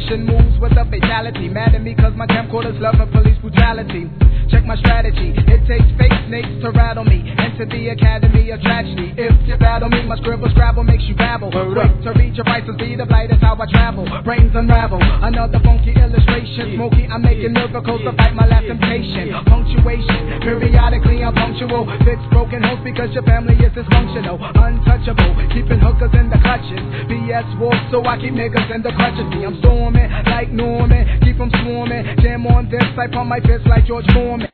Revolution moves with a fatality. Mad at me cause my camcorders love and police brutality. Check my strategy. It takes fake snakes to rattle me. Enter the academy of tragedy. If you battle me, my scribble scrabble makes you babble. Quick to reach your prices, speed of light is how I travel. Brains unravel. Another funky illustration. Smoky, I'm making miracles to fight my last temptation. Punctuation. Periodically I'm punctual. Fix broken homes because your family is dysfunctional. Untouchable. Keeping hookers in the clutches. BS wolf, so I keep niggas in the clutches. Me, I'm storming like Norman. Keep them swarming. Jam on this, I pump my fist like George Foreman.